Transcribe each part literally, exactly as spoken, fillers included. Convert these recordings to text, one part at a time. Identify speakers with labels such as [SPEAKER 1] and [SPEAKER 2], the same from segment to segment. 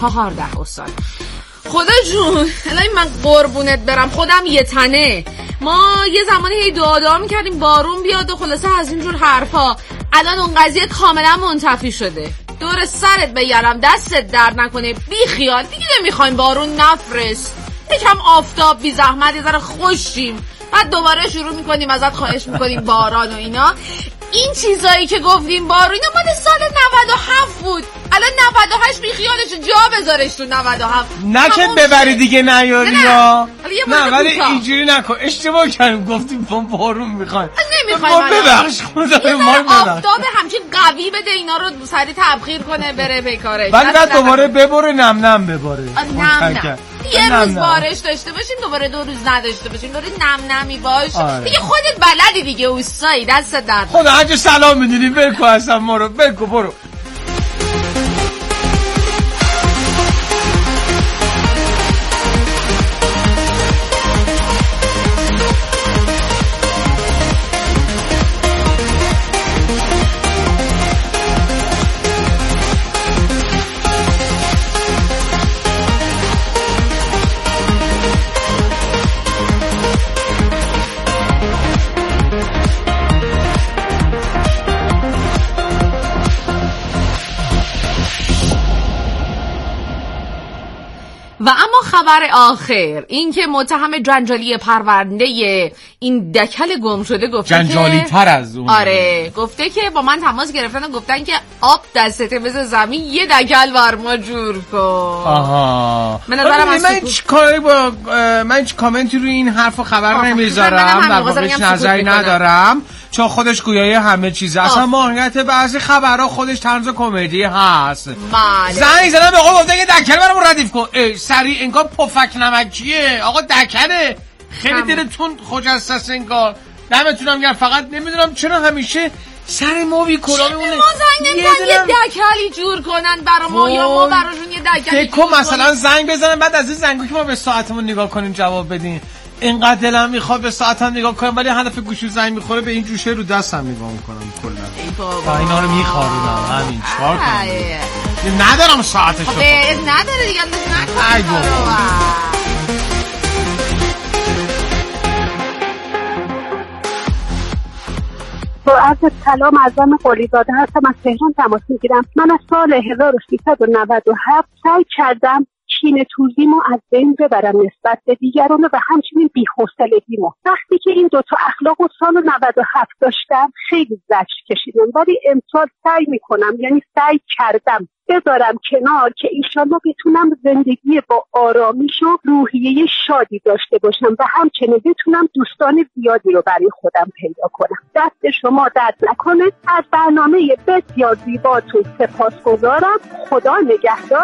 [SPEAKER 1] چهارده استاد. خدا جون الان من قربونت برم خودم یه تنه. ما یه زمانی هی دعا دعا میکردیم بارون بیاد و خلاصه از اینجور حرفا. الان اون قضیه کاملا منتفی شده. دور سرت بگرم دستت درد نکنه، بی خیال دیگه نمیخوایم بارون نفرست، یکم آفتاب بی زحمت یه ذره خوشیم، بعد دوباره شروع میکنیم ازت خواهش میکنیم باران و اینا. این چیزایی که گفتیم بارون اینا مال سال نود و هفت بود، الان نود و هشت بی خیالش جا بذارش تو نود و هفت
[SPEAKER 2] نکت ببری دیگه نیاری یا
[SPEAKER 1] نه
[SPEAKER 2] ولی اینجوری نکن، اشتباه کردیم گفتیم بارون میخوایم
[SPEAKER 1] نمیخوایم
[SPEAKER 2] ببخش خدا ما ببخش
[SPEAKER 1] آفتاب همچین قوی بده اینا رو سری تبخیر کنه بره به کارش،
[SPEAKER 2] ولی بعد دوباره ببره نم نم بباره
[SPEAKER 1] نم نم یه روز بارش داشته باشیم دوباره دو روز نداشته باشیم، دوباره نم نمی باش. آره. دیگه خودت بلدی دیگه اوستایی، دست درد
[SPEAKER 2] خدا هرچه سلام میدونی بگو اصلا ما رو بگو برو.
[SPEAKER 1] و اما خبر آخر این که متهم جنجالی پرونده این دکل گم شده گفته
[SPEAKER 2] جنجالی تر از اون،
[SPEAKER 1] آره گفته که با من تماس گرفتن و گفتن که آب دستته بذار زمین یه دکل بر ما جور کن.
[SPEAKER 2] آها
[SPEAKER 1] من نظرم
[SPEAKER 2] من هیچ کاری با من هیچ کامنتی روی این حرف و خبر نمیذارم، در واقعش نظری ندارم چون خودش گویای همه چیزه، اصلا ماهیت بعضی خبرها خودش طنز کمدی هست.
[SPEAKER 1] بله
[SPEAKER 2] زنگ زدم به آقا گفتم یه دکل برام ردیف کن، سری انگار پفک نمکیه آقا دکله، خیلی دلتون خجسته است انگار، دمتونم گرم، فقط نمیدونم چرا همیشه سر ما بی کلا میمونه.
[SPEAKER 1] ما زنگ نمیدن یه دکلی جور کنن برا ما یا ما براشون یه دکلی
[SPEAKER 2] جور کنن. مثلا زنگ بزنن بعد از این زنگو که ما به ساعتمون نگاه کنیم جواب بدیم، اینقدر دلم میخواد به ساعتم نگاه کنم ولی هدف گوشی زنگ میخوره به این جوشه رو دستم نگاه میکنم کلا با اینا رو میخوارونم همین چهار کنم ندارم ساعتشو
[SPEAKER 1] خب نداره دیگه نکنم.
[SPEAKER 3] با عرض سلام از من قلیزاده هستم، از تهران تماس میگیرم. من از سال هزار و سیصد و نود و هفت سعی کردم کینه توزیمو از بین ببرم نسبت به دیگران و همچنین بی‌حوصلگیمو. وقتی که این دوتا اخلاق و سال نود و هفت داشتم خیلی زجر کشیدم، ولی امسال سعی میکنم یعنی سعی کردم بذارم کنار که ایشالله بتونم زندگی با آرامش و روحیه شادی داشته باشم و همچنین بتونم دوستان زیادی رو برای خودم پیدا کنم. دست شما درد نکنه. از برنامه بسیار زیباتون سپاسگزارم. خدا نگهدار.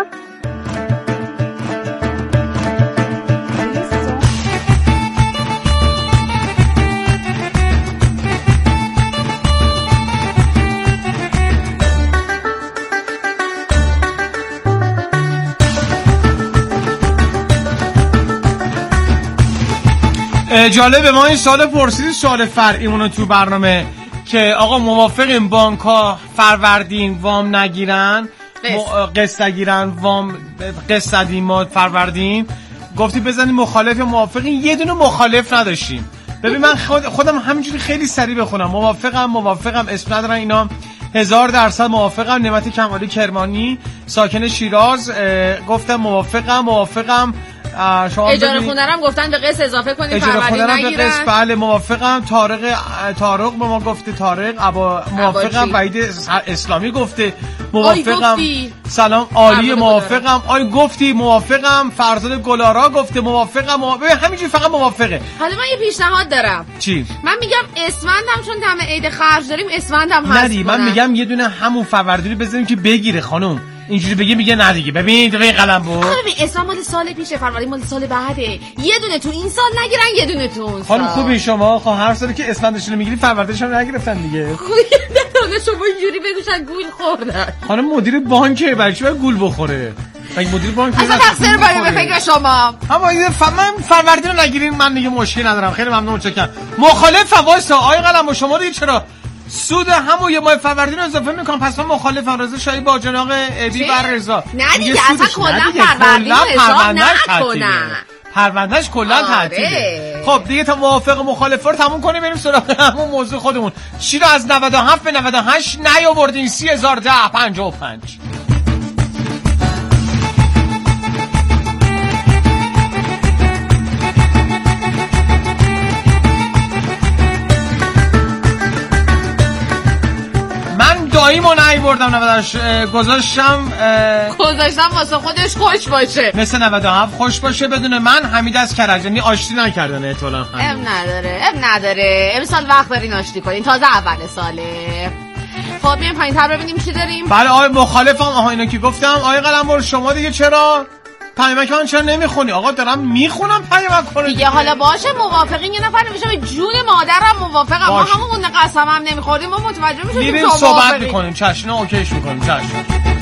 [SPEAKER 2] جالبه ما این سال پرسیدی سوال فرعیمونو تو برنامه که آقا موافقیم بانک‌ها فروردین وام نگیرن، قسط نگیرن، وام قسط ندیم ما فروردین، گفتی بزنیم مخالف یا موافقین، یه دونه مخالف نداشتیم. ببین من خود خودم همینجوری خیلی سریع بخونم، موافقم موافقم اسم ندارن اینا، هزار درصد موافقم. نعمت کمالی کرمانی ساکن شیراز گفتم موافقم موافقم.
[SPEAKER 1] شما اجاره خونرم گفتن به قسط اضافه کنیم فروردین نگیرن.
[SPEAKER 2] به قسط بله موافقم. طارق طارق به ما گفته طارق ابا موافقم. وحید اسلامی گفته موافقم. سلام عالی موافقم. آی گفتی موافقم. فرزاد گلارا گفته موافقم. موافقم. همینجوری فقط موافقه.
[SPEAKER 1] حالا من یه پیشنهاد دارم.
[SPEAKER 2] چی؟
[SPEAKER 1] من میگم اسفندم چون تم عید خرج داریم اسفندم هست.
[SPEAKER 2] ندی من میگم یه دونه همون فروردین بزنیم که بگیره خانم. اینجوری بگی میگه نه دیگه. ببین تو قلم بود.
[SPEAKER 1] ببین اسم مال سال پیشه، فروردین مال سال بعده. یه دونه تو این سال نگیرن، یه دونه تو اون سال.
[SPEAKER 2] خانم خوبی شما خب هر سالی که اسفندشون رو میگیری فروردینش هم نگرفتن دیگه.
[SPEAKER 1] خب نه شما اینجوری بگوشن گول خوردن.
[SPEAKER 2] خانم مدیر بانکه برای چی باید گول بخوره؟ مگه مدیر بانک
[SPEAKER 1] اصلا تقصیر باید به فکر شما.
[SPEAKER 2] اما این من فروردین رو نگیرین من دیگه مشکلی ندارم. خیلی ممنون چکم. مخالف وایسا آی قلم شما دیگه چرا سود همون یه ماه فروردین اضافه میکنم. پس من مخالفم. رضا شاهی با جناق ابی و رضا
[SPEAKER 1] نه دیگه اصلا کلا فروردین حساب نکنن.
[SPEAKER 2] پروندهش کلا تعطیله. خب دیگه تا موافق مخالفا رو تموم کنیم بریم سراغ همون موضوع خودمون. چی رو از نود و هفت به نود و هشت نیاوردین؟ سی هزار ده پنجاه و پنج. داییمو نیاوردم. نود و هشت گذاشتم
[SPEAKER 1] گذاشتم واسه خودش خوش باشه،
[SPEAKER 2] مثل نود و هفت خوش باشه بدون من. حمید از کرجانی آشتی نکردن احتمالاً.
[SPEAKER 1] ام نداره ام نداره امسال وقت دارین آشتی کنین، تازه اول ساله. خب بیایم پایین‌تر ببینیم چی داریم.
[SPEAKER 2] بله آقای مخالفم. آها اینا که گفتم. آقای قلمبر شما دیگه چرا پیامک من چرا نمیخونی؟ آقا دارم میخونم پیامک رو
[SPEAKER 1] دیگه. حالا باشه موافقین. یه نفر نمیشه به جون مادرم موافقم. ما همون قسم هم نمیخوریم. ما متوجه میشیم
[SPEAKER 2] میریم صحبت میکنیم. چشم اوکیش میکنیم. چشم.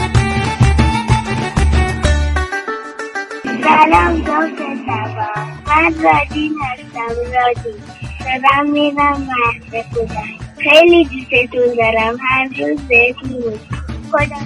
[SPEAKER 4] سلام دوست سبا، من رادین هستم. رادین شدم میرم مهد کودک. خیلی دوستتون دارم. هر روز بهتون میگم خدا.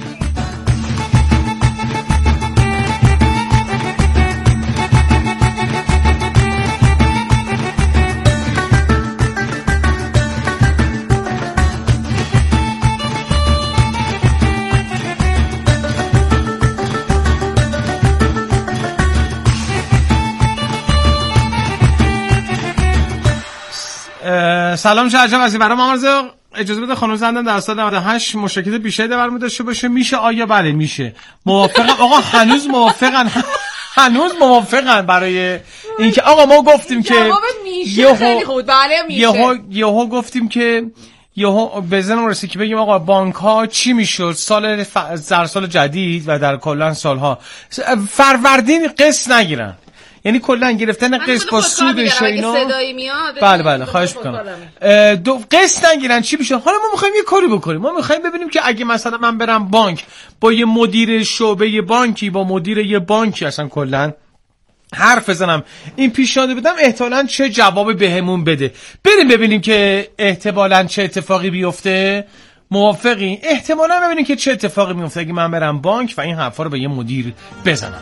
[SPEAKER 2] سلام چه عجب از این برام آمرزه. اجازه بده خانم زندان در سال نود و هشت مشکلات بیشتری برمی داشته باشه. میشه آیا؟ بله میشه. موافقم. آقا هنوز موافقن. هنوز موافقن برای اینکه آقا ما گفتیم که
[SPEAKER 1] میشه خیلی خوب. بله میشه.
[SPEAKER 2] یهو یهو گفتیم که یهو بزنم رسید که بگیم آقا بانک ها چی میشد سال ف... در سال جدید و در کلا سالها فروردین قسط نگیرن. یعنی کلا گرفتن قسط با سودش و اینا. بله بله خواهش میکنم. دو قسط نگیرن چی میشه؟ حالا ما میخوایم یه کاری بکنیم. ما میخوایم ببینیم که اگه مثلا من برم بانک با یه مدیر شعبه بانکی، با مدیر یه بانکی اصلا کلا حرف بزنم، این پیشنهاد بدم، احتمالاً چه جواب بهمون بده. بریم ببینیم که احتمالاً چه اتفاقی بیفته. موافقین؟ احتمالاً ببینیم که چه اتفاقی میفته اگه من برم بانک و این حرفا رو به یه مدیر بزنم.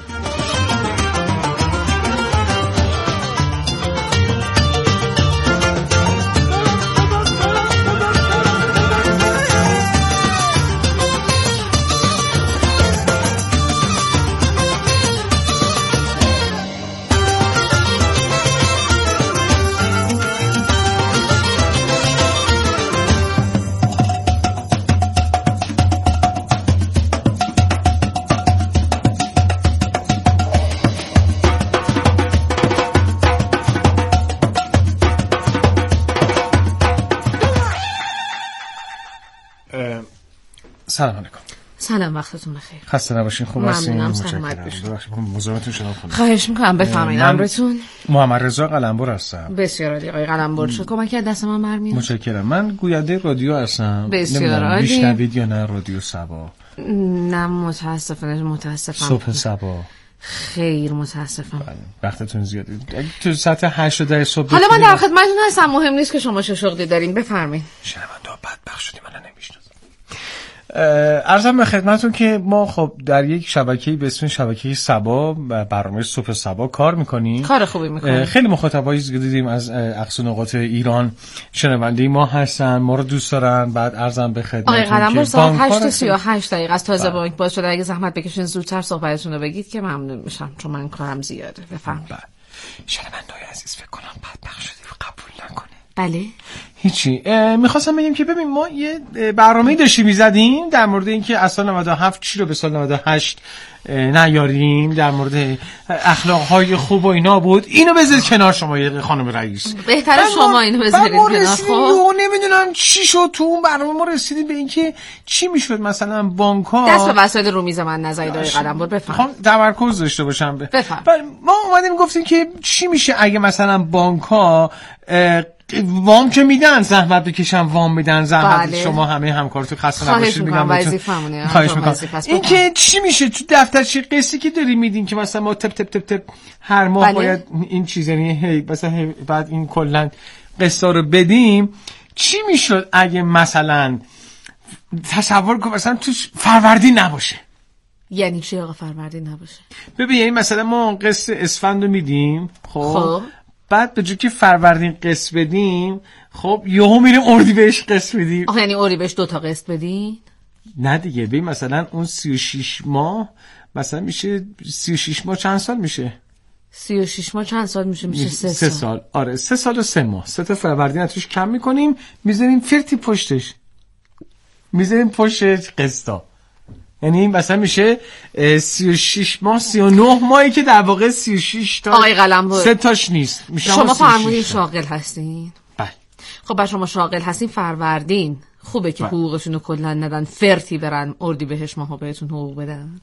[SPEAKER 2] سلام علیکم.
[SPEAKER 1] سلام وقتتون بخیر.
[SPEAKER 2] خسته نباشین. خوب هستین؟
[SPEAKER 1] ممنونم. سلامت باشین.
[SPEAKER 2] مزاحمتون شدم.
[SPEAKER 1] خواهش میکنم. بفرمایید. امرتون.
[SPEAKER 2] محمد رضا قلمبر هستم.
[SPEAKER 1] بسیار عالی آقای قلمبر. چه کمکی از دست من برمیاد؟
[SPEAKER 2] متشکرم. من گوینده رادیو هستم.
[SPEAKER 1] بسیار عالی.
[SPEAKER 2] میشنوید یا نه رادیو صبا؟
[SPEAKER 1] نه متاسفانه متاسفم.
[SPEAKER 2] صبح صبا.
[SPEAKER 1] خیر متاسفم.
[SPEAKER 2] وقتتون زیاده. تو ساعت هشت در صبح.
[SPEAKER 1] حالا من در خدمتتون هستم. مهم نیست که شما چه شغلی دارین. بفرمایید.
[SPEAKER 2] شنونده بدبخت شدیم من نمیشناسم. عرضم به خدمتون که ما خب در یک شبکه‌ای به اسم شبکه صبا برنامه صبح صبا کار میکنیم.
[SPEAKER 1] کار خوبی میکنیم.
[SPEAKER 2] خیلی مخاطبایی دیدیم از اقصا نقاط ایران شنونده ما هستن، ما رو دوست دارن. بعد عرضم به خدمتون
[SPEAKER 1] آقای قلمبر ساعت هشت و سی و هشت دقیقه از تازه بانک باز شده. اگه زحمت بکشین زودتر صحبتتون رو بگید که ممنون میشم، چون من کارم زیاده. بفرمایید.
[SPEAKER 2] شنونده‌های عزیز فکر کنم بدبخت شدی و قبول نکنه.
[SPEAKER 1] بله
[SPEAKER 2] هیچی. میخواستم بگم که ببین ما یه برنامه‌ای داشتیم میزدیم در مورد اینکه از سال نود و هفت چی رو به سال نود و هشت نیاریم، در مورد اخلاقهای خوب و اینا بود. اینو بذارید کنار شما یه خانم رئیس.
[SPEAKER 1] بهتره شما اینو بذارید کنار.
[SPEAKER 2] خب نمیدونم چی شد تو اون برنامه ما رسیدیم به اینکه چی میشد مثلا بانک‌ها
[SPEAKER 1] دست به وسایل رو میز من نذارید آقای قلمبر. بفهم
[SPEAKER 2] تمرکز داشته باشم.
[SPEAKER 1] بفهم
[SPEAKER 2] ما اومدیم گفتیم که چی میشه اگه مثلا بانک‌ها وام که میدن، زحمت بکشن وام میدن، زحمت بله. شما همه همکارتو خسته نباشید میگم بهتون. خواهش میکنم. این که چی میشه تو دفترچه قسطی که داری میدین که مثلا ما تپ تپ تپ تپ هر ماه بله. باید این چیز یعنی هی مثلا هی بعد این کلا قسطا رو بدیم چی میشد اگه مثلا تصور کن مثلا توش فروردین نباشه؟
[SPEAKER 1] یعنی چی آقا فروردین نباشه؟
[SPEAKER 2] ببین یعنی مثلا ما قسط اسفند رو میدیم، خب,
[SPEAKER 1] خب.
[SPEAKER 2] بعد به جای که فروردین قسط بدیم، خب یهو میریم اردیبهشت قسط بدیم.
[SPEAKER 1] آخه یعنی اردیبهشت دو تا قسط بدین؟
[SPEAKER 2] نه دیگه، ببین مثلا اون سی و شش ماه مثلا میشه سی و شش ماه چند سال میشه؟
[SPEAKER 1] سی و شش ماه چند سال میشه؟ میشه سه,
[SPEAKER 2] سه سال. سال آره سه سال و سه ماه. سه تا فروردین توش کم میکنیم میذاریم فرتی پشتش، میذاریم پشت قسطا. یعنی این مثلا میشه سی و شش ماه سی و نه ماهی که در واقع سی و شش تا
[SPEAKER 1] آقای قلمرو
[SPEAKER 2] سه تاش نیست.
[SPEAKER 1] شما فرمودین شاغل هستین؟
[SPEAKER 2] بله.
[SPEAKER 1] خب بعد شما شاغل هستین فروردین خوبه که حقوقشون رو کلا ندن فرتی برن اردیبهشت ماها بهتون حقوق بدن؟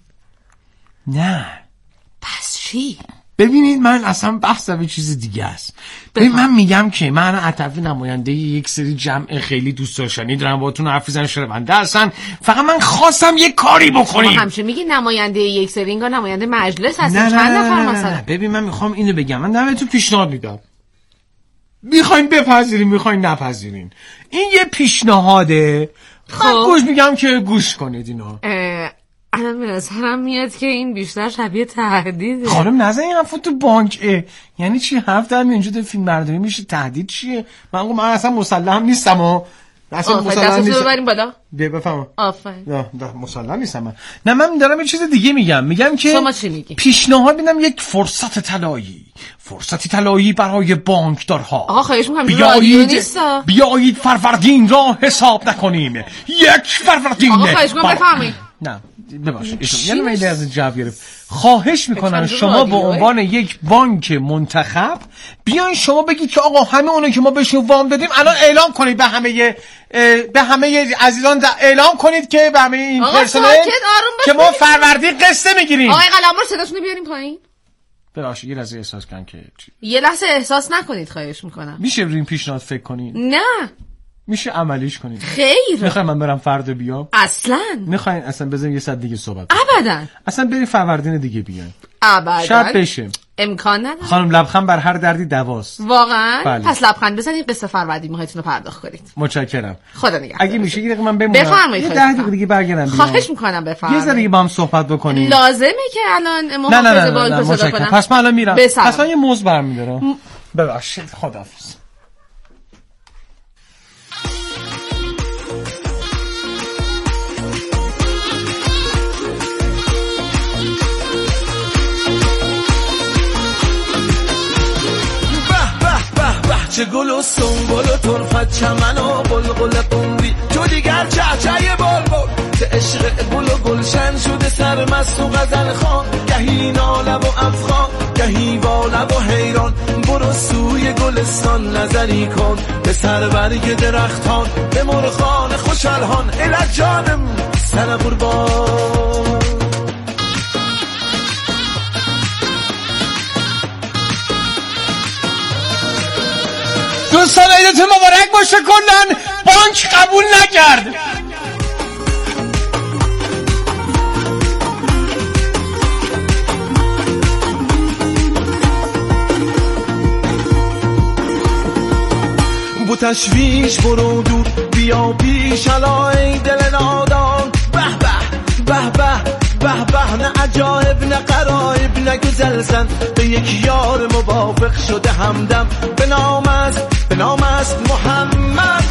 [SPEAKER 2] نه.
[SPEAKER 1] پس چی؟
[SPEAKER 2] ببینید من اصلا بحثم یه چیز دیگه است. ببین من میگم که من عطوی نماینده یک سری جمع خیلی دوست داشتنی دارم باهاتون حرف بزنم شنونده هستن، فقط من خواستم یه کاری بکنیم.
[SPEAKER 1] شما همیشه میگی نماینده یک سری، انگار نماینده مجلس هستین.
[SPEAKER 2] چند
[SPEAKER 1] نفر مثلا؟
[SPEAKER 2] ببین من میخوام اینو بگم، من دمتون پیشنهاد میدم، میخواین بپذیرین میخواین نپذیرین، این یه پیشنهاده. خب من گوش میگم که گوش کنید اینو.
[SPEAKER 1] الان به نظرم میاد که این بیشتر شبیه تهدیده.
[SPEAKER 2] خانم نزن این حرفا تو بانک. یعنی چی حرف دارم اینجا تو فیلم برداری میشه؟ تهدید چیه؟ من من اصلا مسلح نیستم و اصلا مسلح نیستم.
[SPEAKER 1] ببریم بالا.
[SPEAKER 2] بیا بفهم.
[SPEAKER 1] آفرین.
[SPEAKER 2] نه نه مسلح نیستم من. نه من دارم یه چیز دیگه میگم. میگم که
[SPEAKER 1] شما چی میگی؟
[SPEAKER 2] پیشنهاد میدم یک فرصت طلایی. فرصتی طلایی برای بانکدارها.
[SPEAKER 1] آقا خواهش میکنم رادیو نیستا.
[SPEAKER 2] بیایید فروردین را حساب نکنیم. یک فروردین.
[SPEAKER 1] آقا خواهش میکنم بفهمید.
[SPEAKER 2] نه ببخشید ایشون یعنی میله از جواب گرفت. خواهش میکنم شما به عنوان یک بانک منتخب بیاین شما بگید که آقا همه اونایی که ما بهشون وام دادیم الان اعلام کنید به همه به همه عزیزان اعلام کنید که به همه این پرسنل که ما فروردین قسط میگیریم.
[SPEAKER 1] آقای قلمرو صداتون رو بیارین پایین.
[SPEAKER 2] ببخشید یه لحظه احساس کن که
[SPEAKER 1] یه لحظه احساس نکنید خواهش میکنم.
[SPEAKER 2] میشه روی این پیشنهاد فکر کنید؟
[SPEAKER 1] نه
[SPEAKER 2] میشه عملیش کنید؟
[SPEAKER 1] خیر.
[SPEAKER 2] میخواین من برم فردا بیام؟
[SPEAKER 1] اصلا.
[SPEAKER 2] میخواین اصلا بزنیم یه ساعت دیگه صحبت؟
[SPEAKER 1] ابدا.
[SPEAKER 2] اصلا بریم فروردین دیگه بیاین.
[SPEAKER 1] ابدا.
[SPEAKER 2] شاید بشه.
[SPEAKER 1] امکان نداره.
[SPEAKER 2] خانم لبخند بر هر دردی دواست.
[SPEAKER 1] واقعا؟
[SPEAKER 2] بله.
[SPEAKER 1] پس لبخند بزنید قصه فروردین ماهتون رو پرداخت کنید.
[SPEAKER 2] متشکرم.
[SPEAKER 1] خدا نگهدار.
[SPEAKER 2] اگه میشه یه دقیقه من بمونم.
[SPEAKER 1] بفرمایید.
[SPEAKER 2] یه ده دقیقه دیگه برگردم.
[SPEAKER 1] خواهش میکنم بفرمایید.
[SPEAKER 2] یه ذره دیگه با هم صحبت بکنیم.
[SPEAKER 1] لازمه که الان محافظه بانک رو صدا کنم.
[SPEAKER 2] پس من الان میرم.
[SPEAKER 1] بسرم.
[SPEAKER 2] پس من یه موز برمی‌دارم. م... ببخشید خداحافظ.
[SPEAKER 5] چه گل و سنبل و طرفت چمن و بلبل قمری تو دیگر چهچه بلبل که عشق گل و گلشن شده سرمست و غزل خان گهی ناله و افخان گهی واله و حیران برو سوی گلستان نظری کن به سر برگ درختان به مرغان خوشالهان الک جانم سر قربان
[SPEAKER 2] دوستان عیدتون مبارک باشه. کلن بانک قبول نکرد.
[SPEAKER 5] بو تشویش برو دور بیا پیش علای دل نادان به به به به به به نه عجایب نه قرایب نه گزلزن به یک یار موافق شده همدم به نام است به نام است محمد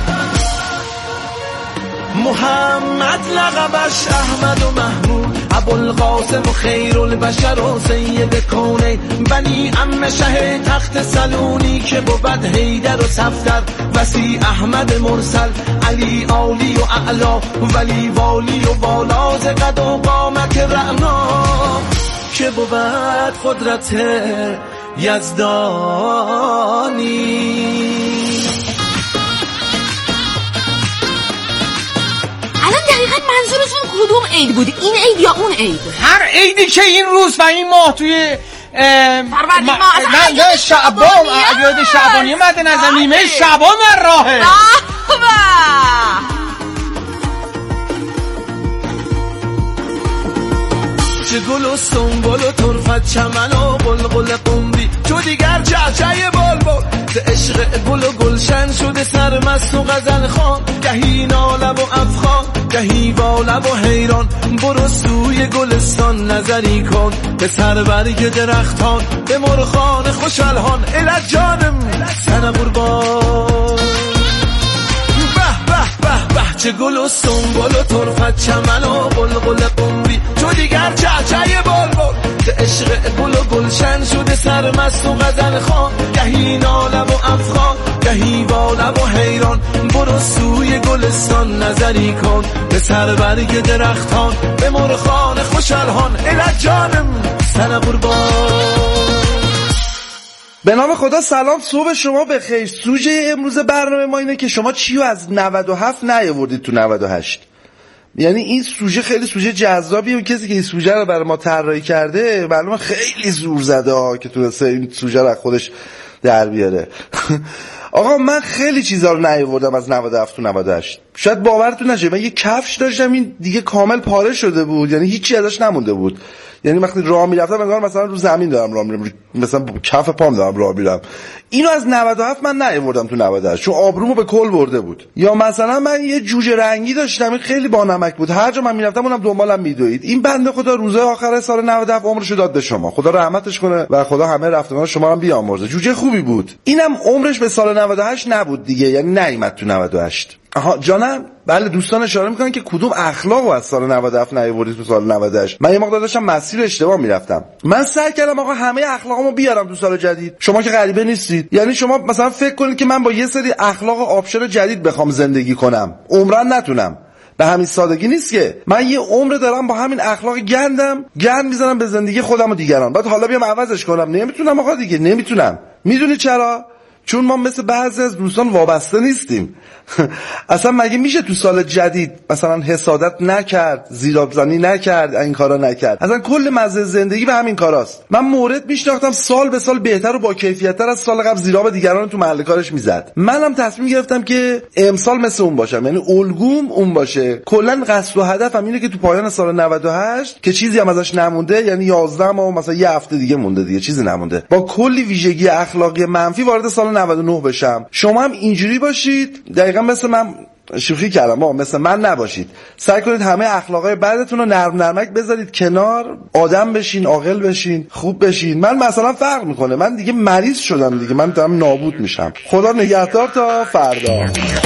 [SPEAKER 5] محمد لقبش احمد و محمود ابوالقاسم و خیر البشر و سید کونین بنی عم شه تخت سلونی که بود حیدر و صفدر وسی احمد مرسل علی عالی و اعلا ولی والی و والا ز قد و قامت رعنا که بود قدرت یزدانی.
[SPEAKER 1] منظورتون کدوم عید بود؟ این عید یا اون عید؟
[SPEAKER 2] هر عیدی که این روز و این ماه توی
[SPEAKER 1] فروردین ماه
[SPEAKER 2] نه نه شعبان عید شعبانی مد نظر نیمه شعبان در راهه.
[SPEAKER 5] چه گل و سنبل و طرفت چمن و بلبل قمری تو دیگر چهچه بلبل ز عشق گل و گلشن شده سرمست مست و غزل خوان، گهی ناله و افخان، گهی واله و حیران. برو سوی گلستان نظری کن به سر برگ درختان، به مرغان خوش الحان الى جانم سن قربان. به به به به چه گل و سنبل و طرفت چمن و بلبل قمری، تو دیگر چهچه بلبل به عشق گل و گلشن شده سرمست و غزل خوان، گهی ناله و افخان، گهی واله و حیران. برو سوی گلستان نظری کن به سر برگ درختان، به مرغان خوش الحان الى جانم سن قربان.
[SPEAKER 6] به نام خدا سلام، صبح شما بخیر. سوژه امروز برنامه ما اینه که شما چیو از نود و هفت نیاوردید تو نود و هشت. یعنی این سوژه خیلی سوژه جذابیه و کسی که این سوژه رو برای ما طراحی کرده معلومه خیلی زور زده ها که تونسته این سوژه رو خودش در بیاره. آقا من خیلی چیزا رو نیاوردم از نود و هفت تو نود و هشت. شاید باورتون نشه من یه کفش داشتم این دیگه کامل پاره شده بود، یعنی هیچی ازش نمونده بود. یعنی وقتی راه میرفتم انگار مثلا رو زمین دارم راه میرم، مثلا کف پام دارم راه میرم. اینو از نود و هفت من نیاوردم تو نود و هشت چون آبرومو به کل برده بود. یا مثلا من یه جوجه رنگی داشتم این خیلی با نمک بود، هر جا من میرفتم اونم دنبالم میدوید. این بنده خدا روزهای آخر سال نود و هفت عمرشو داد به شما، خدا رحمتش کنه و خدا همه رفتگان شما رو بیامرزه. جوجه خوبی بود. اینم عمرش به سال نود و هشت نبود دیگه، یعنی نیومد تو نود و هشت. آها جانم. بله دوستان اشاره میکنن که کدوم اخلاقو از سال نود و هفت نیاوردید تو سال نود و هشت. من یه مقدار داشتم مسیر اشتباه میرفتم. من سعی کردم آقا همه اخلاقامو بیارم تو سال جدید. شما که غریبه نیستید. یعنی شما مثلا فکر کنید که من با یه سری اخلاق آپشن جدید بخوام زندگی کنم عمرن نتونم. به همین سادگی نیست که من یه عمر دارم با همین اخلاق گندم گند میزنم به زندگی خودم و دیگران، بعد حالا بیام عوضش کنم. نمیتونم آقا دیگه، نمیتونم. میدونی چرا؟ چون ما مثل بعضی از دوستان وابسته نیستیم. اصلا مگه میشه تو سال جدید مثلا حسادت نکرد، زیرابزنی نکرد، این کارا نکرد؟ اصلا کل مزه زندگی به همین کاراست. من مورد میشناختم سال به سال بهتر و با کیفیت‌تر از سال قبل زیراب دیگران تو محل کارش میزد. منم تصمیم گرفتم که امسال مثل اون باشم، یعنی الگوم اون باشه. کلا قصد و هدفم اینه که تو پایان سال نود و هشت که چیزی هم ازش نمونده، یعنی یازده ماه مثلا یه هفته دیگه مونده دیگه، چیزی نمونده، با کلی ویژگی اخلاقی منفی وارد سال نود و نه بشم. شما هم اینجوری باشید، دقیقاً مثل من. شوخی کردم ما مثل من نباشید. سعی کنید همه اخلاقای بعدتون رو نرم نرمک بذارید کنار، آدم بشین، عاقل بشین، خوب بشین. من مثلا فرق میکنه، من دیگه مریض شدم دیگه، من دارم نابود میشم. خدا نگهدار تا فردا.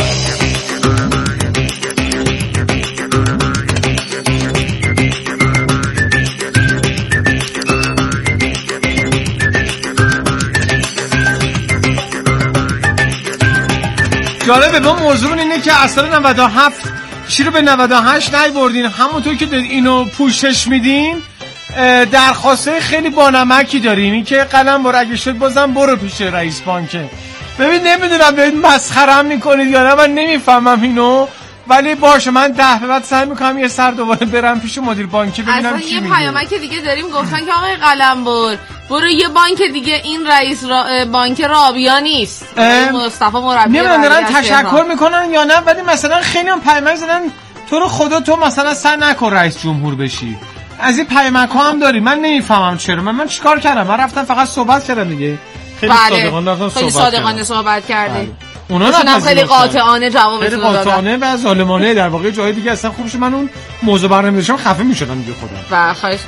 [SPEAKER 2] جالبه با موضوع اینه که اصلا نود و هفت چی رو به نود و هشت نیاوردین. همونطور که اینو پوشش میدین درخواسته خیلی بانمکی دارین. این که قلم بر اگه شد بازم برو پیش رئیس بانک. ببین نمیدونم دارید مسخره‌ام میکنید یا نه، من نمیفهمم اینو، ولی باشه من ده به بعد سعی میکنم یه سر دوباره برم پیش مدیر بانکی ببینم چی میگه.
[SPEAKER 1] اصلا یه پیامک دیگه داریم گفتن که آقای قلمبر برو یه بانک دیگه، این رئیس را... بانک رابیا نیست، مصطفی مربی.
[SPEAKER 2] نمیدونم دارن تشکر میکنن یا نه، ولی مثلا خیلی هم پیامک زدن تو رو خدا تو مثلا سعی نکن رئیس جمهور بشی. از این پیامک ها هم داری. من نمیفهمم چرا. من من چیکار کردم؟ من رفتم فقط صحبت کردم دیگه. خیلی
[SPEAKER 1] بله.
[SPEAKER 2] صادقانه رفتم
[SPEAKER 1] خیلی
[SPEAKER 2] صحبت
[SPEAKER 1] صادقانه صحبت کرده.
[SPEAKER 2] اونا
[SPEAKER 1] هم خیلی قاطعانه جواب
[SPEAKER 2] خیلی
[SPEAKER 1] دادن.
[SPEAKER 2] قاطعانه و ظالمانه. در واقع جای دیگه اصلا خوبش من اون موضوع برنامه داشتم خفه میشدم دیگه خودم.
[SPEAKER 1] و خواهش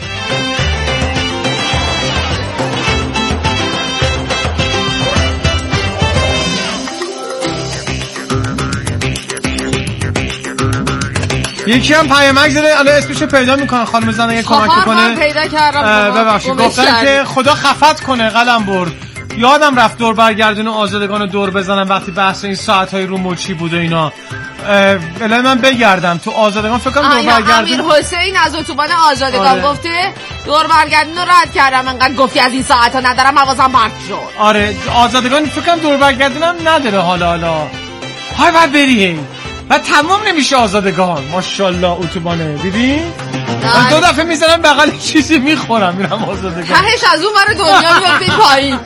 [SPEAKER 2] یکی هم پیامک زده، الان اسمشو پیدا میکنن، خانم زنه یه کمک کنه.
[SPEAKER 1] پیدا کردم.
[SPEAKER 2] ببخشید گفتن که خدا خفت کنه قلمبر. یادم رفت دور برگردون و آزادگان دور بزنم وقتی بحث این ساعت‌های رو مچی بود و اینا. الان من بگردم تو آزادگان فکر کنم دور برگردون.
[SPEAKER 1] امیر حسین از اتوبان آزادگان آره. گفته دور برگردون رو رد کردم، انقدر گفتی از این ساعت‌ها ندارم حواسم پرت شد.
[SPEAKER 2] آره آزادگان فکر کنم دور برگردونم نداره حالا حالا. های بعد بری و تمام نمیشه آزادگان. ماشاءالله اتوبانه دیدی؟ من دو دفعه میزنم بغل چیزی میخورم میرم آزادگان.
[SPEAKER 1] تهش از اون ور دنیا میاد این پایین.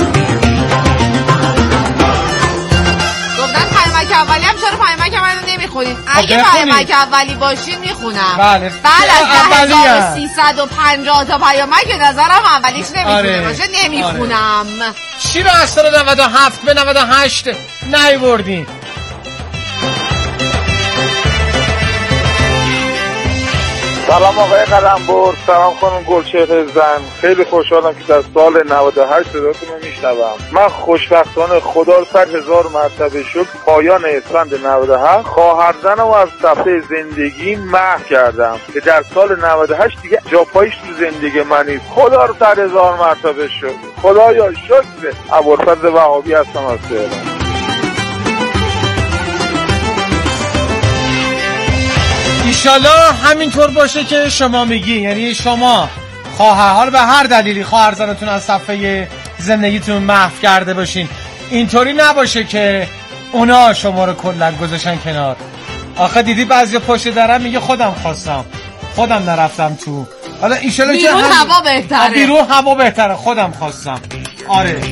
[SPEAKER 1] گفتن پیامک اولی هم چرا پیامک منو میخونین. اگه پیامک اولی باشین میخونم.
[SPEAKER 2] بله
[SPEAKER 1] بله از ده هزار و سیصد و پنجاه تا پیامک به نظرم اولیش نمیتونه آره. باشه نمیخونم.
[SPEAKER 2] آره. چی رو از سال نود و هفت به نود و هشت نیوردین؟
[SPEAKER 7] سلام آقای قلمبر، سلام خانم گلچهره زن. خیلی خوشحالم که در سال نود و هشت صداتون رو میشنوم. من خوشبختانه خدا رو صد هزار مرتبه شکر پایان اسفند نود و هفت خواهر زنم رو از صفحه زندگی محو کردم که در سال نود و هشت دیگه جاپایش تو زندگی من نیست. خدا رو صد هزار مرتبه شکر. خدایا شکر. ابوالفضل وهابی هستم از تهران.
[SPEAKER 2] ایشالا همینطور باشه که شما میگی، یعنی شما خواهرها رو به هر دلیلی خواهرزنتون از صفحه زندگیتون محو کرده باشین، اینطوری نباشه که اونا شما رو کلا گذاشتن کنار. آخه دیدی بعضی پشت درم میگه خودم خواستم خودم نرفتم تو. حالا ایشالا که
[SPEAKER 1] بیرون هوا بهتره،
[SPEAKER 2] بیرون هوا بهتره، خودم خواستم. آره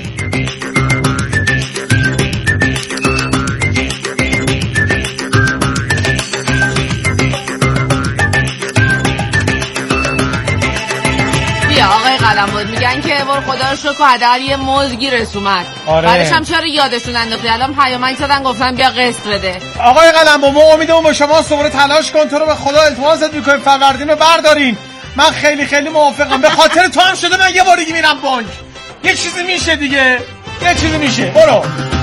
[SPEAKER 1] آقای قلمبر میگن که بار خدا رو شکر حداقل یه موزگی رسومد.
[SPEAKER 2] آره.
[SPEAKER 1] بعدش هم چرا یادشون انداختی؟ الان پیامک زدن گفتن بیا قسط بده.
[SPEAKER 2] آقای قلمبر ما امیدمون با شما صبح تلاش کن، تو رو به خدا التماست میکنیم فروردین رو بردارین. من خیلی خیلی موافقم. به خاطر تو هم شده من یه بار دیگه میرم بانک. یه چیزی میشه دیگه، یه چیزی میشه. برو.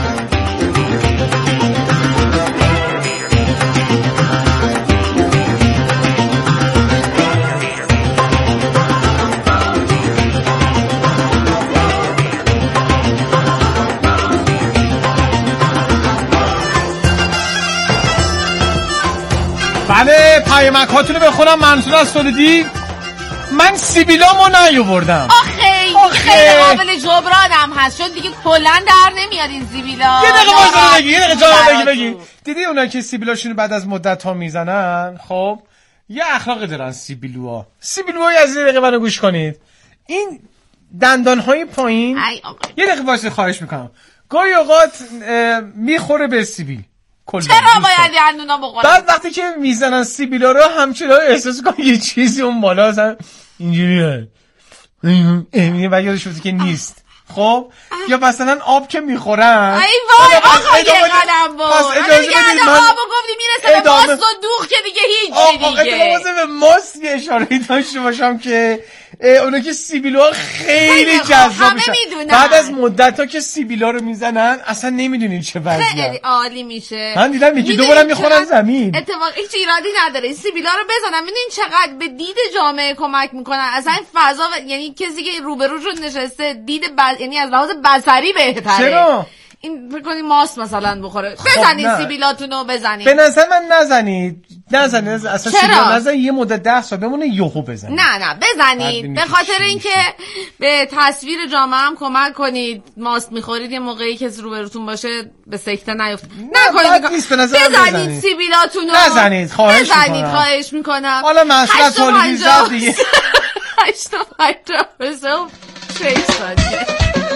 [SPEAKER 2] بله پیامک هاتونو بخونم. منصور از سولدی. من سیبیلامو نیاوردم.
[SPEAKER 1] آخه خیلی قابل جبرانم هست چون دیگه کلا در نمیاد این سیبیلا.
[SPEAKER 2] یه دقیقه واسه بگی، یه دقیقه جواب بگی بگی. دیدی اونا که سیبیلاشونو بعد از مدت ها میزنن، خب یه اخلاقی دارن سیبیلوها. سیبیلوهای از یه دقیقه منو گوش کنید. این دندانهای پایین یه دقیقه واسه خواهش میکنم. گاهی اوقات میخوره به سیبیل.
[SPEAKER 1] چرا باید دندونا بخورن؟
[SPEAKER 2] بعد وقتی که میزنن سیبیلا رو همچنان احساس کنم یه چیزی اون بالا اصلا اینجوریه و یادش بودی که نیست. خب یا مثلا آب که میخورن
[SPEAKER 1] ای وای آقا یه قدم بود پس اجازه بدید من آبو گفتی میرسه به ماست و دوغ که دیگه هیچی دیگه.
[SPEAKER 2] آقا اتفاقا به ماست یه اشاره داشته باشم که اونا که سیبیلوها خیلی جذاب میشن بعد از مدت ها که سیبیلا رو میزنن اصلا نمیدونین چه وضعیه.
[SPEAKER 1] خیلی عالی میشه.
[SPEAKER 2] من دیدم یکی دو بارم میخورن زمین.
[SPEAKER 1] اتفاق هیچ ایرادی نداره سیبیلا رو بزنن. میدونین چقدر به دید جامعه کمک میکنن. اصلا این فضا و... یعنی کسی که روبروشون نشسته دید ب... یعنی از لحاظ بصری بهتره.
[SPEAKER 2] چرا؟
[SPEAKER 1] این فکر کنید ماست مثلا بخوره. بزنید خب سیبیلاتونو بزنید.
[SPEAKER 2] به نظر من نزنید. نزنید اصلا سیبیلا نزنید یه مدت ده سال بمونه یهو بزنید.
[SPEAKER 1] نه نه بزنید به خاطر اینکه به تصویر جامعه هم کمک کنید. ماست میخورید یه موقعی که روبروتون باشه به سکته نیفته. نکنید. بزنید سیبیلاتونو.
[SPEAKER 2] نزنید خواهش میکنم.
[SPEAKER 1] بزنید خواهش میکنم.
[SPEAKER 2] حالا مسئله تولیدی زد دیگه.
[SPEAKER 1] هشت و پنجاه بزن شش ثانیه.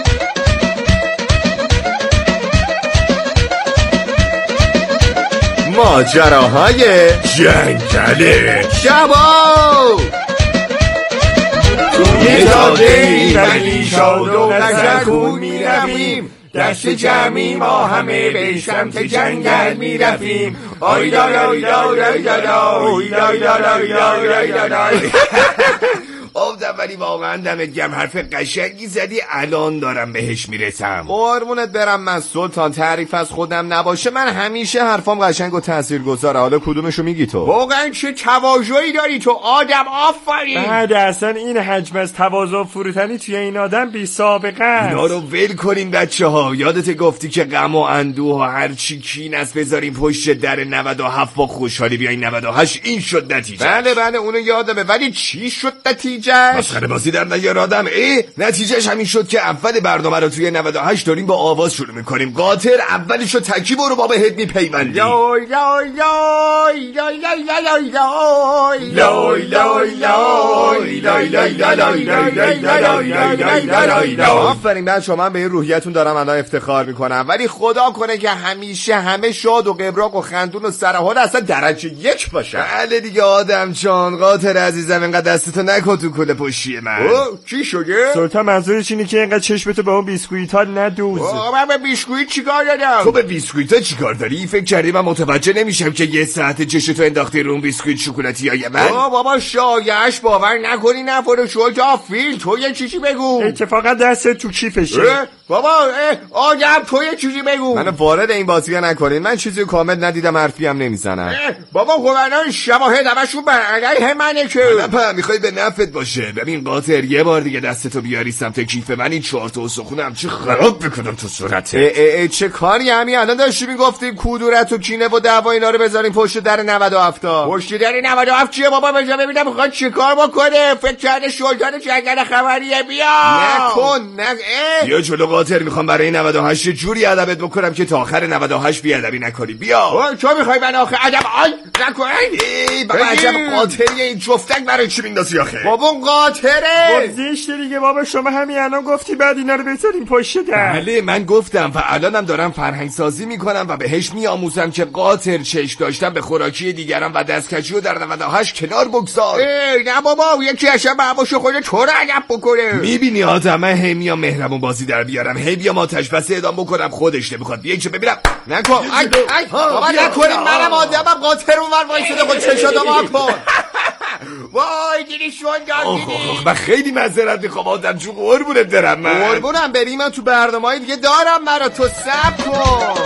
[SPEAKER 8] ماجراهای جنگل شبا توی داده ولی شاد و غزکون می رویم دست جمعی ما همه به سمت جنگل می رفیم آیدای آیدای آیدای آیدای آیدای آیدای آیدای آب ولی واقعا دمت گرم حرف قشنگی زدی الان دارم بهش میرسم. قربونت برم من سلطان تعریف از خودم نباشه من همیشه حرفام قشنگ و تاثیرگذاره. حالا کدومشو میگی تو؟ واقعا چه تواضعی داری تو آدم آفرین.
[SPEAKER 9] بعد اصلا این حجم از تواضع فروتنی توی این آدم بی سابقه است.
[SPEAKER 8] اینا رو ول کنین بچه‌ها. یادت گفتی که غم و اندوه و هر چی کین است بذاریم پشت در نود و هفت با خوشحالی بیاین نود و هشت این شد نتیجه. بله بله اونو یادمه ولی چی شد نتیجه؟ هشت مسخره بازی در نیار آدم. ای نتیجهش همین شد که اول برنامه رو توی نود و هشت داریم با آواز شروع میکنیم. قاطر اولش رو تکی برو با بهت میپیوندی. لای لای لای لای لای لای لای لای لای لای لای. آفرین بچه‌ها، من به این روحیتون دارم الان افتخار میکنم، ولی خدا کنه که همیشه همه شاد و قبراق و خندون و سرحال اصلا درجه یک باشه. بله دیگه آدم جان. قاطر عزیزم اینقدر دستتو نکن تو کله پشتی من. چی شده؟
[SPEAKER 9] سلطان منظورش اینه که اینقدر چشمتو به اون بیسکویت ها ندوز.
[SPEAKER 8] من به بیسکویت چیکار دارم؟ تو به بیسکویت ها چیکار داری؟ فکر کردی من متوجه نمیشم که یه ساعت چشتو انداختی رو اون بیسکویت شکلاتی های من؟ بابا شایعش باور نکنی نفر شو تا فیل. تو یه چیزی بگو.
[SPEAKER 9] اتفاقا دست تو کیفشه.
[SPEAKER 8] بابا آدم تو یه چیزی بگو. منو وارد این بازی نکنین، من چیزی کامل ندیدم، حرفی هم نمیزنم. بابا گوهران شواهد همشون بر علیه منه که. من میخوای به نفعت باشه. ببین قاطر، یه بار دیگه دستتو بیاری سمت کیف من، این چهار تا استخونم چه خراب بکنم تو صورتت. ای ای ای چه کاری همین الان داشتی میگفتی کدورت و کینه و دعوا اینا رو بذاریم پشت در نود و هفت تا. پشت در نود و هفت چیه بابا؟ بجا ببینم میخواد چیکار بکنه. فکر کرده سلطان جنگل خبریه. بیا نکن نه. بیا جلو قاطر، میخوام برای نود و هشت جوری ادبت بکنم که تا آخر نود و هشت بی ادبی نکنی. بیا تو میخوای من آخه ادب آی نکن. ای بابا عجب قاطریه این جفتک برای چی میندازی آخه؟ بابا قاطره.
[SPEAKER 9] خب زشته دیگه بابا، شما همین الان گفتی بعد اینا رو بذاریم پشت در.
[SPEAKER 8] بله من گفتم و الانم دارم فرهنگ سازی میکنم و بهش میآموزم که قاطر چش داشتن به خوراکی دیگران و دستکشی رو در نود و هشت کنار بگذار. ای نه بابا یکی اصلا باباشو خودت تو رو ادب بکنه. میبینی آدم من هی میام مهربون بازی در بیارم، هی بیام آتش بس اعدام بکنم، خودش نمیخواد بیای چه ببینم. نکن ای ای بابا نکنین، منم آدمم. قاطر اونور وایساده خود چشاتو وا کن. وای دیدی شون گردیدی. من خیلی معذرت میخوام آدم جون، قربونت برم. من قربونم بریم، من تو برنامه‌های دیگه دارم برا تو. صبر کن.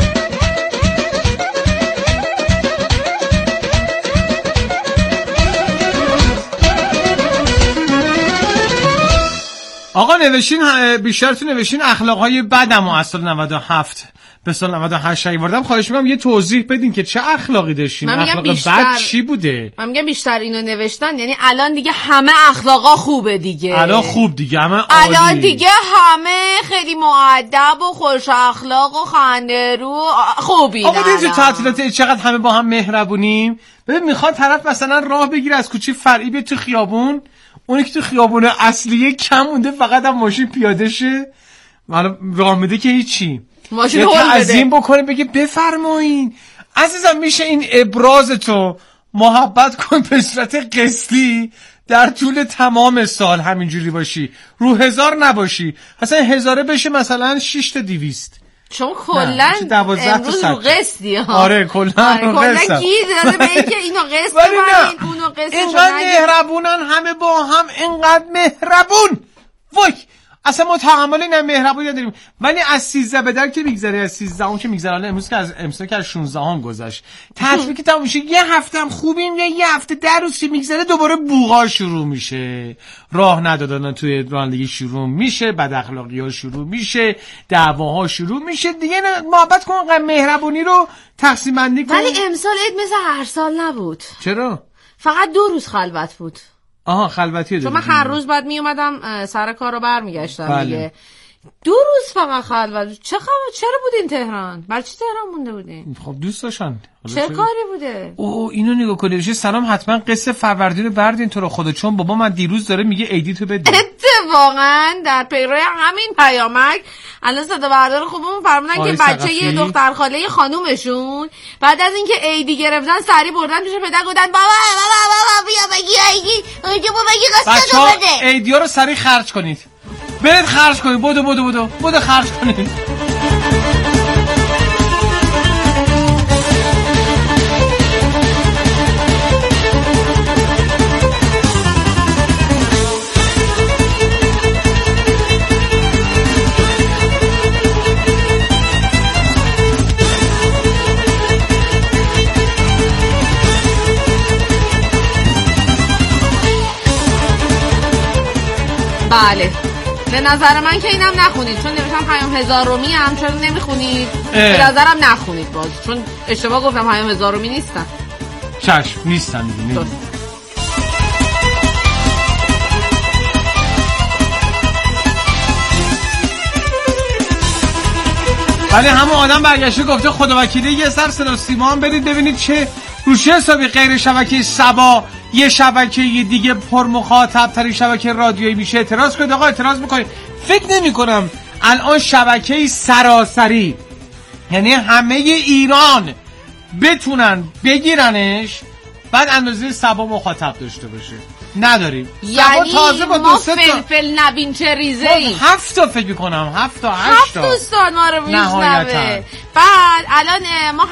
[SPEAKER 2] آقا نوشین بیشتر تو نوشین اخلاقهای بدم و از سال نود و هفت به سال نود و هشت آوردم. خواهش می‌کنم یه توضیح بدین که چه اخلاقی داشتین؟ اخلاق بد چی بوده؟
[SPEAKER 1] من میگم بیشتر اینو نوشتن یعنی الان دیگه همه اخلاقا خوبه دیگه.
[SPEAKER 2] الان خوب دیگه همه عالی.
[SPEAKER 1] الان دیگه همه خیلی مؤدب و خوش اخلاق و خنده‌رو خوبی.
[SPEAKER 2] آقا دیگه تعطیلات چقدر همه با هم مهربونیم. ببین میخواد طرف مثلا راه بگیره از کوچه فرعی به تو خیابون، اونی که تو خیابون اصلیه کم مونده فقط هم ماشین پیاده شه، حالا راه میده که هیچی،
[SPEAKER 1] ماشین هول بده،
[SPEAKER 2] تعظیم بکنه بگه بفرمایین. عزیزم میشه این ابراز تو محبت کن به صورت قسطی در طول تمام سال همینجوری باشی، رو هزار نباشی، اصلا هزاره بشه مثلا شش تا دویست،
[SPEAKER 1] چون کلا امروز رو قسطی ها.
[SPEAKER 2] آره کلا
[SPEAKER 1] آره
[SPEAKER 2] رو قسط
[SPEAKER 1] کلا گیر داده به اینکه اینو قسط ببرین اونو قسطشو نگیر.
[SPEAKER 2] اینقدر مهربونن همه با هم، اینقدر مهربون. وای اصلا ما تحمل این مهربونی نداریم. ولی از سیزده به در که میگذره، از سیزده هم که میگذره، امروز که از امسال که از شانزده هم گذشت، تطبیقی تموم میشه، یه هفته هم خوبیم یا یه هفته در روز که میگذره دوباره بوغا شروع میشه، راه ندادن توی رانندگی شروع میشه، بد اخلاقی ها شروع میشه، دعواها شروع میشه دیگه. محبت کن، مهربونی رو تقسیم بندی کن.
[SPEAKER 1] ولی امسال عید مثل هر سال نبود.
[SPEAKER 2] چرا؟
[SPEAKER 1] فقط دو روز خلوت بود.
[SPEAKER 2] آها خلوتی
[SPEAKER 1] چون من هر روز بعد می اومدم سر کار رو برمیگشتم. بله. دیگه دو روز فقط خلوت. چه خبر؟ چرا بودین تهران؟ برای چی تهران مونده بودین؟
[SPEAKER 2] خب دوست داشتن.
[SPEAKER 1] چه کاری بوده؟
[SPEAKER 2] او اینو نگاه کنید بشه سلام، حتما قصه فروردین رو بردین تو رو خدا، چون بابا من دیروز داره میگه عیدی تو بده.
[SPEAKER 1] اتفاقا در پیرو همین پیامک الان صدا بردار خوبمون فرمودن که بچه یه دختر خاله خانومشون بعد از اینکه عیدی گرفتن سری بردن پیش پدر گفتن بابا بابا بابا بیا بگی عیدی اونجا بابا بگی قصه تو بده.
[SPEAKER 2] عیدیا رو سری خرج کنید، برید خرج کنید، بودو بودو بودو بودو خرج کنید.
[SPEAKER 1] بله به نظر من که اینم نخونید، چون نوشتم پیام هزارومی هم، چرا نمیخونید؟ به نظرم نخونید باز، چون اشتباه گفتم پیام هزارومی نیستن.
[SPEAKER 2] چشم نیستن دیگه. ولی همون آدم برگشته گفته خدا وکیلی یه سر صدا سیما هم برید ببینید چه روشی حسابی غیر شبکه سبا یه شبکه دیگه پر مخاطب تری شبکه رادیویی میشه اعتراض کنید. آقا اعتراض میکنید. فکر نمی کنم الان شبکه سراسری یعنی همه ایران بتونن بگیرنش بعد اندازه سبا مخاطب داشته باشه. نداریم.
[SPEAKER 1] یعنی
[SPEAKER 2] تازه با
[SPEAKER 1] ما فلفل نبین چه ریزه ایم.
[SPEAKER 2] هفت تا فکر کنم هفت تا هشت
[SPEAKER 1] هفت دوستان ما رو میشنوه. بعد الان ما